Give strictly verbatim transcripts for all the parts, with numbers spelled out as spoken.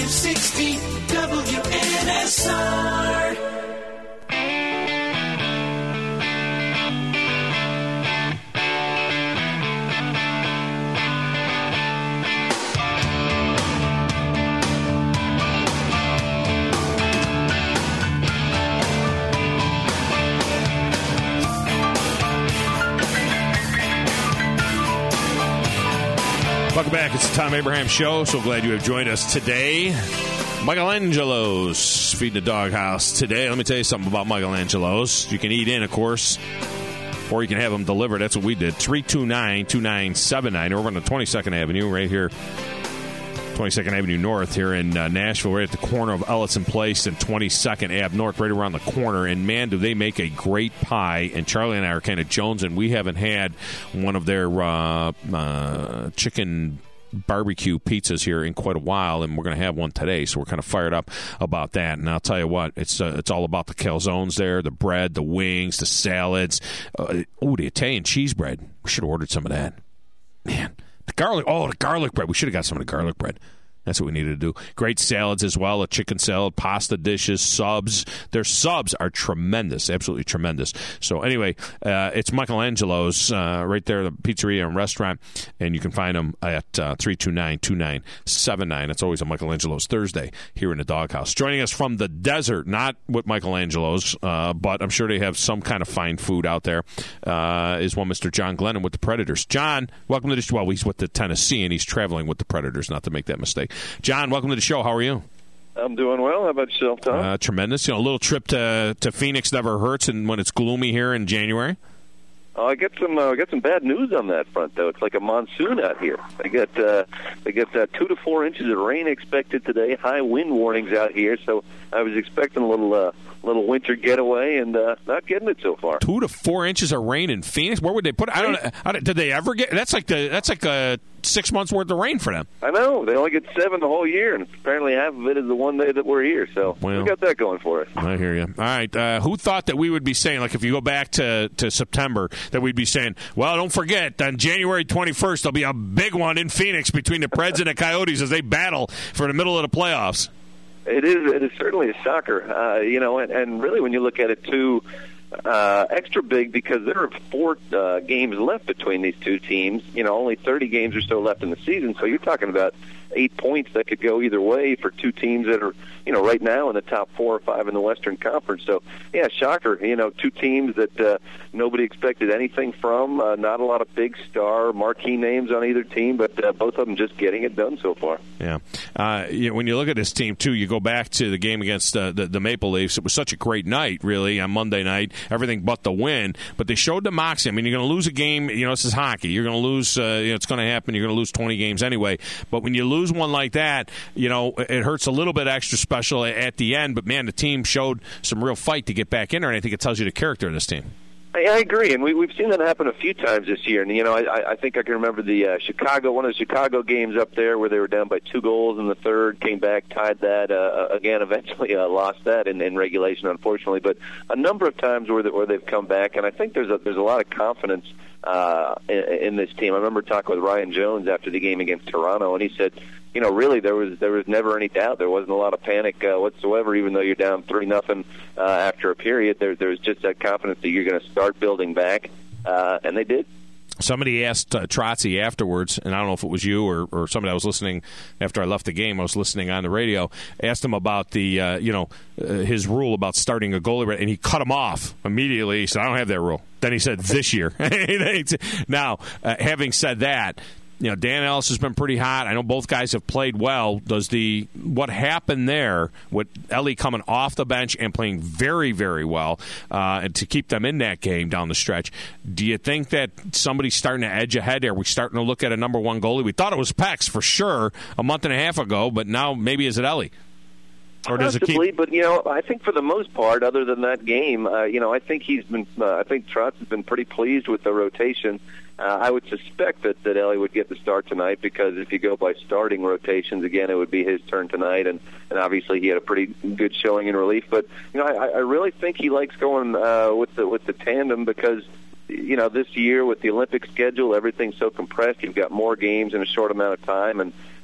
sixty W N S R. Welcome back. It's the Tom Abraham Show. So glad you have joined us today. Michelangelo's feeding the doghouse today. Let me tell you something about Michelangelo's. You can eat in, of course, or you can have them delivered. That's what we did. three two nine, two nine seven nine over on the twenty-second Avenue, right here. twenty-second Avenue North here in uh, Nashville, right at the corner of Ellison Place and twenty-second Ave North, right around the corner. And, man, do they make a great pie. And Charlie and I are kind of Jones, and we haven't had one of their uh, uh, chicken barbecue pizzas here in quite a while, and we're going to have one today, so we're kind of fired up about that. And I'll tell you what, it's uh, it's all about the calzones there, the bread, the wings, the salads. Uh, oh, the Italian cheese bread. We should have ordered some of that. Man. The garlic, oh, the garlic bread. We should have got some of the garlic bread. That's what we needed to do. Great salads as well, a chicken salad, pasta dishes, subs. Their subs are tremendous, absolutely tremendous. So anyway, uh, it's Michelangelo's uh, right there, the pizzeria and restaurant, and you can find them at uh, three two nine, two nine seven nine. It's always a Michelangelo's Thursday here in the doghouse. Joining us from the desert, not with Michelangelo's, uh, but I'm sure they have some kind of fine food out there, uh, is one Mister John Glennon with the Predators. John, welcome to the show. Well, he's with the Tennessee, and he's traveling with the Predators, not to make that mistake. John, welcome to the show. How are you? I'm doing well. How about yourself, Tom? Uh, tremendous. You know, a little trip to to Phoenix never hurts, and when it's gloomy here in January. Oh, I get some. Uh, I got some bad news on that front, though. It's like a monsoon out here. I get. Uh, I get uh, two to four inches of rain expected today. High wind warnings out here, so I was expecting a little, uh, little winter getaway, and uh, not getting it so far. Two to four inches of rain in Phoenix. Where would they put it? I don't know. I don't, did they ever get? That's like the. That's like a six months worth of rain for them. I know. They only get seven the whole year, and apparently half of it is the one day that we're here. So well, we got that going for us. I hear you. All right. Uh, who thought that we would be saying, like, if you go back to, to September, that we'd be saying, well, don't forget, on January twenty-first, there'll be a big one in Phoenix between the Preds and the Coyotes as they battle for the middle of the playoffs. It is. It is certainly a shocker. Uh, you know, and, and really when you look at it, too, uh, extra big because there are four uh, games left between these two teams. You know, only thirty games or so left in the season. So you're talking about eight points that could go either way for two teams that are, you know, right now in the top four or five in the Western Conference. So, yeah, shocker. You know, two teams that uh, nobody expected anything from. Uh, not a lot of big star marquee names on either team, but uh, both of them just getting it done so far. Yeah. Uh, you know, when you look at this team, too, you go back to the game against uh, the, the Maple Leafs. It was such a great night, really, on Monday night, everything but the win. But they showed the moxie. I mean, you're going to lose a game. You know, this is hockey. You're going to lose. Uh, you know, it's going to happen. You're going to lose twenty games anyway. But when you lose one like that, you know, it hurts a little bit extra special at the end. But, man, the team showed some real fight to get back in there, and I think it tells you the character of this team. I, I agree, and we, we've seen that happen a few times this year. And, you know, I, I think I can remember the uh, Chicago, one of the Chicago games up there where they were down by two goals in the third, came back, tied that, uh, again, eventually uh, lost that in, in regulation, unfortunately. But a number of times where, the, where they've come back, and I think there's a, there's a lot of confidence uh, in, in this team. I remember talking with Ryan Jones after the game against Toronto, and he said, you know, really, there was there was never any doubt. There wasn't a lot of panic uh, whatsoever, even though you're down three nothing uh, after a period. There, there was just that confidence that you're going to start building back, uh, and they did. Somebody asked uh, Trotzy afterwards, and I don't know if it was you or, or somebody I was listening after I left the game. I was listening on the radio. Asked him about the, uh, you know, uh, his rule about starting a goalie, and he cut him off immediately. He said, "I don't have that rule." Then he said, "This year." Now, uh, having said that, you know, Dan Ellis has been pretty hot. I know both guys have played well. Does the what happened there with Ellie coming off the bench and playing very, very well, uh, and to keep them in that game down the stretch? Do you think that somebody's starting to edge ahead? Are we starting to look at a number one goalie? We thought it was Pex for sure a month and a half ago, but now maybe is it Ellie? Or does Possibly, it keep... but you know, I think for the most part, other than that game, uh, you know, I think he's been. Uh, I think Trotz has been pretty pleased with the rotation. Uh, I would suspect that, that Ellie would get the start tonight because if you go by starting rotations, again, it would be his turn tonight, and, and obviously he had a pretty good showing in relief. But you know, I, I really think he likes going uh, with the with the tandem because you know this year with the Olympic schedule, everything's so compressed. You've got more games in a short amount of time, and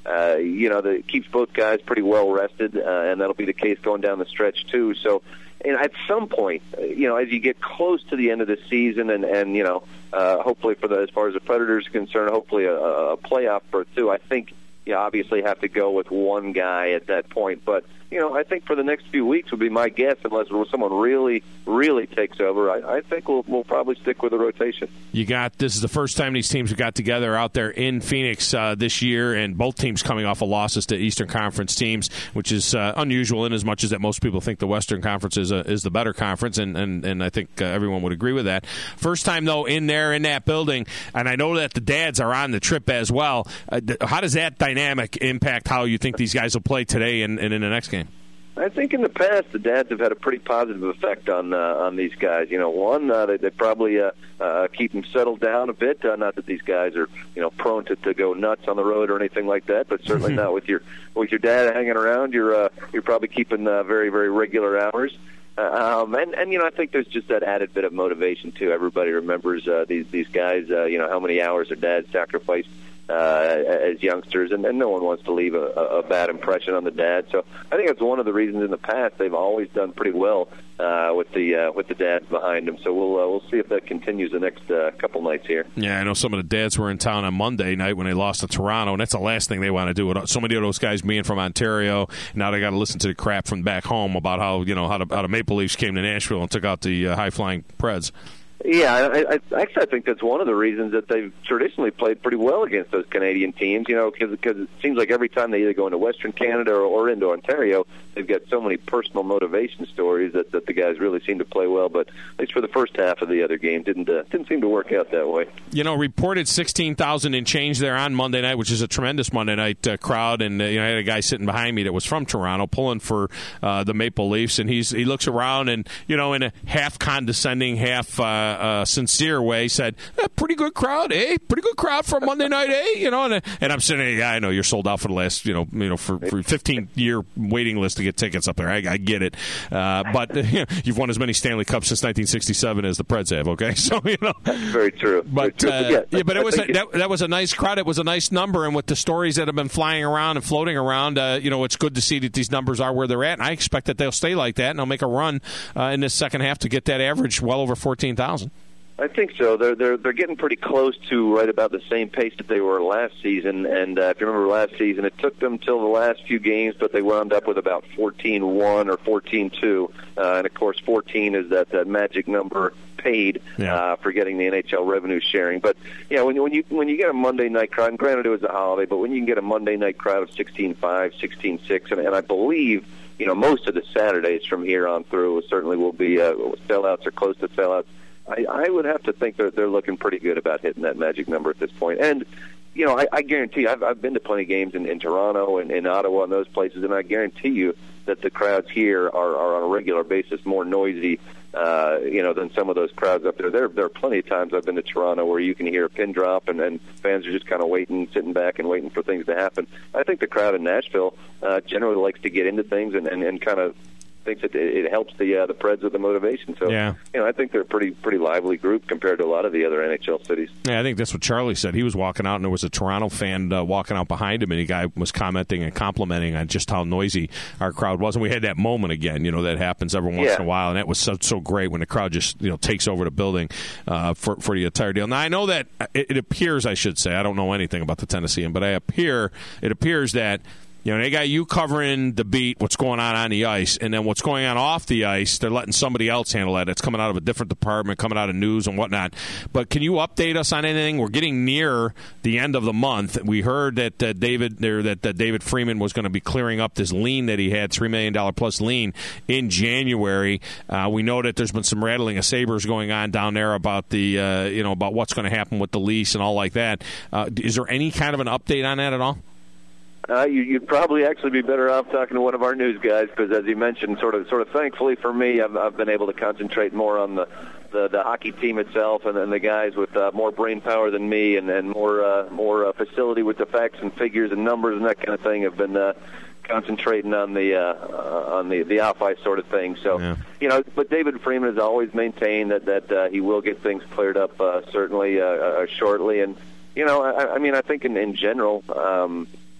uh, you know, that keeps both guys pretty well rested, uh, and that'll be the case going down the stretch too. So, and at some point, you know, as you get close to the end of the season, and, and you know, uh, hopefully for the as far as the Predators are concerned, hopefully a, a playoff berth too. I think you obviously have to go with one guy at that point, but you know, I think for the next few weeks would be my guess, unless someone really, really takes over. I, I think we'll we'll probably stick with the rotation. You got this is the first time these teams have got together out there in Phoenix uh, this year, and both teams coming off of losses to Eastern Conference teams, which is uh, unusual in as much as that most people think the Western Conference is a, is the better conference, and and, and I think uh, everyone would agree with that. First time though in there in that building, and I know that the dads are on the trip as well. Uh, how does that dynamic impact how you think these guys will play today and, and in the next game? I think in the past the dads have had a pretty positive effect on uh, on these guys. You know, one uh, they, they probably uh, uh, keep them settled down a bit. Uh, not that these guys are you know prone to, to go nuts on the road or anything like that, but certainly not with your with your dad hanging around. You're uh, you're probably keeping uh, very very regular hours. Uh, um, and, and, you know, I think there's just that added bit of motivation, too. Everybody remembers uh, these, these guys, uh, you know, how many hours their dad sacrificed uh, as youngsters, and, and no one wants to leave a, a bad impression on the dad. So I think that's one of the reasons in the past they've always done pretty well uh, with the uh, with the dads behind them. So we'll uh, we'll see if that continues the next uh, couple nights here. Yeah, I know some of the dads were in town on Monday night when they lost to Toronto, and that's the last thing they want to do. So many of those guys being from Ontario, now they got to listen to the crap from back home about how you know how the, how the Maple Leafs came to Nashville and took out the uh, high-flying Preds. Yeah, I, I, actually, I think that's one of the reasons that they've traditionally played pretty well against those Canadian teams. You know, because it seems like every time they either go into Western Canada or, or into Ontario, they've got so many personal motivation stories that, that the guys really seem to play well. But at least for the first half of the other game, didn't uh, didn't seem to work out that way. You know, reported sixteen thousand and change there on Monday night, which is a tremendous Monday night uh, crowd. And uh, you know, I had a guy sitting behind me that was from Toronto, pulling for uh, the Maple Leafs, and he's he looks around and you know, in a half condescending, half uh, uh, sincere way, said, eh, "Pretty good crowd, eh? Pretty good crowd for Monday night, eh?" You know, and, and I'm sitting there, yeah, I know you're sold out for the last, you know, you know, for, for fifteen year waiting list to get tickets up there. I, I get it, uh, but you know, you've won as many Stanley Cups since nineteen sixty-seven as the Preds have. Okay, so you know, very true. But very true. Uh, yeah, but it was a, that, that was a nice crowd. It was a nice number, and with the stories that have been flying around and floating around, uh, you know, it's good to see that these numbers are where they're at. And I expect that they'll stay like that, and they'll make a run uh, in this second half to get that average well over fourteen thousand. I think so. They're they're they're getting pretty close to right about the same pace that they were last season. And uh, if you remember last season, it took them till the last few games, but they wound up with about fourteen one or fourteen two. Uh, and of course, fourteen is that, that magic number paid yeah. uh, for getting the N H L revenue sharing. But yeah, when you when you when you get a Monday night crowd, and granted it was a holiday, but when you can get a Monday night crowd of sixteen five, sixteen six, and, and I believe you know most of the Saturdays from here on through certainly will be uh, sellouts or close to sellouts. I, I would have to think that they're looking pretty good about hitting that magic number at this point. And, you know, I, I guarantee, I've, I've been to plenty of games in, in Toronto and in Ottawa and those places, and I guarantee you that the crowds here are, are on a regular basis more noisy, uh, you know, than some of those crowds up there. There, there are plenty of times I've been to Toronto where you can hear a pin drop and, and fans are just kind of waiting, sitting back and waiting for things to happen. I think the crowd in Nashville uh, generally likes to get into things and, and, and kind of thinks that it helps the uh, the Preds with the motivation. So, yeah. you know, I think they're a pretty pretty lively group compared to a lot of the other N H L cities. Yeah, I think that's what Charlie said. He was walking out, and there was a Toronto fan uh, walking out behind him, and the guy was commenting and complimenting on just how noisy our crowd was. And we had that moment again, you know, that happens every once yeah. in a while, and that was so, so great when the crowd just, you know, takes over the building uh, for, for the entire deal. Now, I know that it, it appears, I should say, I don't know anything about the Tennessean, but I appear it appears that you know, they got you covering the beat, what's going on on the ice, and then what's going on off the ice, they're letting somebody else handle that. It's coming out of a different department, coming out of news and whatnot. But can you update us on anything? We're getting near the end of the month. We heard that uh, David there that uh, David Freeman was going to be clearing up this lien that he had, three million dollars plus lien, in January. Uh, we know that there's been some rattling of sabers going on down there about the uh, you know about what's going to happen with the lease and all like that. Uh, is there any kind of an update on that at all? Uh, you, you'd probably actually be better off talking to one of our news guys because, as you mentioned, sort of, sort of, thankfully for me, I've, I've been able to concentrate more on the, the, the hockey team itself, and then the guys with uh, more brain power than me, and, and more, uh, more uh, facility with the facts and figures and numbers and that kind of thing have been uh, concentrating on the uh, uh, on the the off ice sort of thing. So, yeah. you know, but David Freeman has always maintained that that uh, he will get things cleared up uh, certainly uh, uh, shortly, and you know, I, I mean, I think in, in general. Um,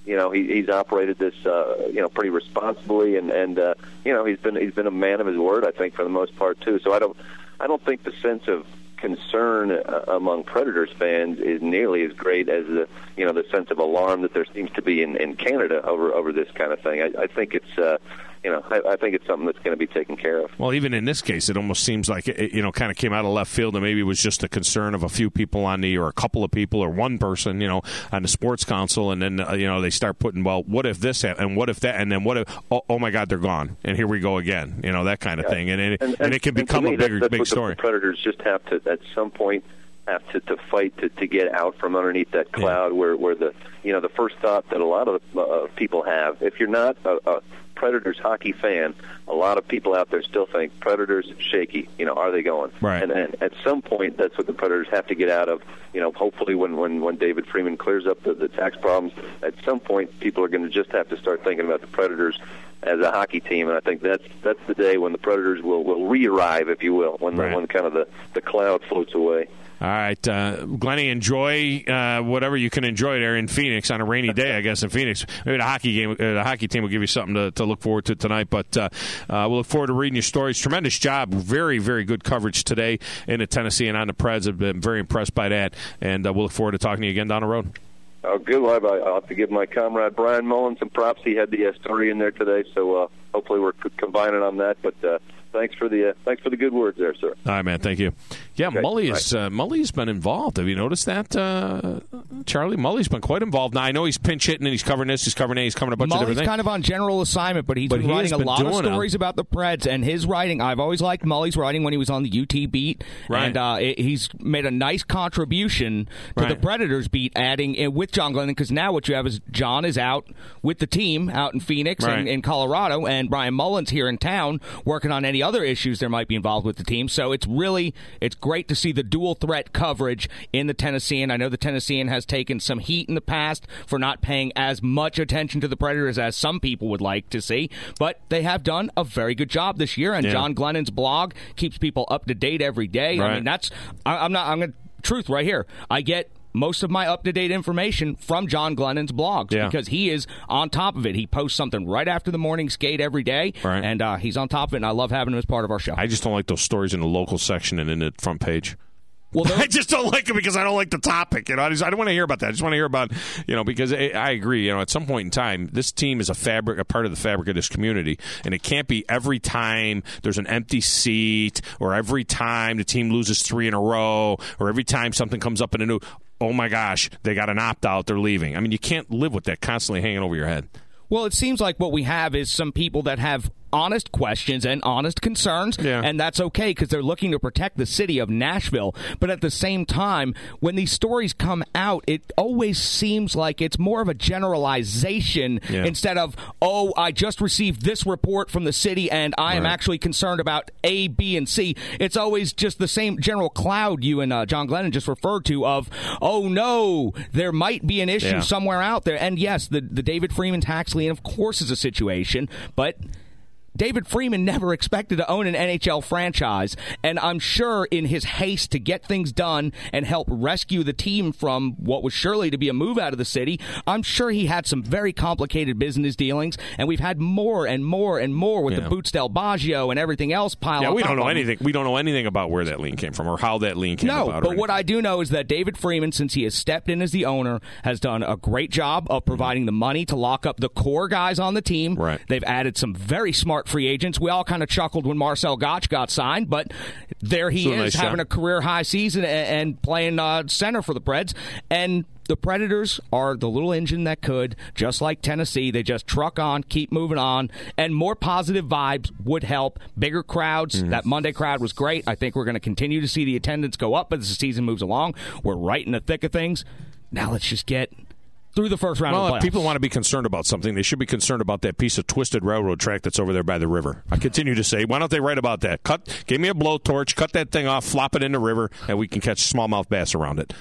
you know, he, he's operated this, uh, you know, pretty responsibly, and and uh, you know, he's been he's been a man of his word, I think, for the most part too. So I don't I don't think the sense of concern uh, among Predators fans is nearly as great as the you know the sense of alarm that there seems to be in, in Canada over over this kind of thing. I, I think it's. Uh, You know, I, I think it's something that's going to be taken care of. Well, even in this case, it almost seems like it, you know, kind of came out of left field, and maybe it was just a concern of a few people on the, or a couple of people, or one person, you know, on the sports council, and then uh, you know they start putting, well, what if this happened, and what if that, and then what if, oh, oh my God, they're gone, and here we go again, you know, that kind of yeah. thing, and and, and, and it can become me, a bigger that's big what story. The Predators just have to, at some point, have to, to fight to, to get out from underneath that cloud, yeah. where where the you know the first thought that a lot of uh, people have, if you're not a, a Predators hockey fan, a lot of people out there still think Predators shaky. You know, are they going? Right. And, and at some point, that's what the Predators have to get out of. You know, hopefully when when, when David Freeman clears up the, the tax problems, at some point people are going to just have to start thinking about the Predators as a hockey team, and I think that's that's the day when the Predators will, will re-arrive, if you will, when right. the, when kind of the, the cloud floats away. All right, uh, Glennie, enjoy uh, whatever you can enjoy there in Phoenix on a rainy day, I guess, in Phoenix. Maybe the hockey game, uh, the hockey team will give you something to, to look forward to tonight, but uh, uh, we'll look forward to reading your stories. Tremendous job. Very, very good coverage today in the Tennessee and on the Preds. I've been very impressed by that, and uh, we'll look forward to talking to you again down the road. Oh, good. Well, I'll have to give my comrade Brian Mullen some props. He had the uh, story in there today, so uh, hopefully we're combining on that, but uh, thanks for the uh, thanks for the good words there, sir. All right, man. Thank you. Yeah, okay. Mully is right. uh, Mully's been involved. Have you noticed that, uh, Charlie? Mully's been quite involved. Now I know he's pinch hitting and he's covering this, he's covering that, he's covering a bunch Mully's of different things. kind of on general assignment, but he's but been he writing a been lot of stories them. about the Preds, and his writing. I've always liked Mully's writing when he was on the U T beat, right. and uh, it, he's made a nice contribution to right. the Predators beat, adding in with John Glennon, because now what you have is John is out with the team out in Phoenix right. and in Colorado, and Brian Mullen's here in town working on any other issues there might be involved with the team. So it's really it's great to see the dual threat coverage in the Tennessean. I know the Tennessean has taken some heat in the past for not paying as much attention to the Predators as some people would like to see, but they have done a very good job this year, and yeah. John Glennon's blog keeps people up to date every day. Right. I mean, that's I, I'm not I'm gonna truth right here. I get most of my up-to-date information from John Glennon's blogs yeah. because he is on top of it. He posts something right after the morning skate every day, right. and uh, he's on top of it, and I love having him as part of our show. I just don't like those stories in the local section and in the front page. Well, I just don't like it because I don't like the topic. You know, I, just, I don't want to hear about that. I just want to hear about, you know, because I, I agree. You know, at some point in time, this team is a fabric, a part of the fabric of this community, and it can't be every time there's an empty seat, or every time the team loses three in a row, or every time something comes up in a new. Oh my gosh, they got an opt out. They're leaving. I mean, you can't live with that constantly hanging over your head. Well, it seems like what we have is some people that have honest questions and honest concerns, yeah. and that's okay because they're looking to protect the city of Nashville. But at the same time, when these stories come out, it always seems like it's more of a generalization yeah. instead of, oh, I just received this report from the city and I am right. actually concerned about A, B, and C. It's always just the same general cloud you and uh, John Glennon just referred to of, oh, no, there might be an issue yeah. somewhere out there. And yes, the, the David Freeman tax lien, of course, is a situation, but David Freeman never expected to own an N H L franchise, and I'm sure in his haste to get things done and help rescue the team from what was surely to be a move out of the city, I'm sure he had some very complicated business dealings, and we've had more and more and more with yeah. the Boots Del Baggio and everything else piled yeah, up. we don't know on anything. We don't know anything about where that lien came from or how that lien came no, about. No, but what I do know is that David Freeman, since he has stepped in as the owner, has done a great job of providing mm-hmm. the money to lock up the core guys on the team. Right. They've added some very smart free agents. We all kind of chuckled when Marcel Gotch got signed, but there he so is nice having shot. a career-high season and, and playing uh, center for the Preds. And the Predators are the little engine that could, just like Tennessee. They just truck on, keep moving on, and more positive vibes would help. Bigger crowds. Mm. That Monday crowd was great. I think we're going to continue to see the attendance go up as the season moves along. We're right in the thick of things. Now let's just get through the first round well, of the playoffs. If people want to be concerned about something, they should be concerned about that piece of twisted railroad track that's over there by the river. I continue to say, why don't they write about that? Cut, give me a blowtorch, cut that thing off, flop it in the river, and we can catch smallmouth bass around it.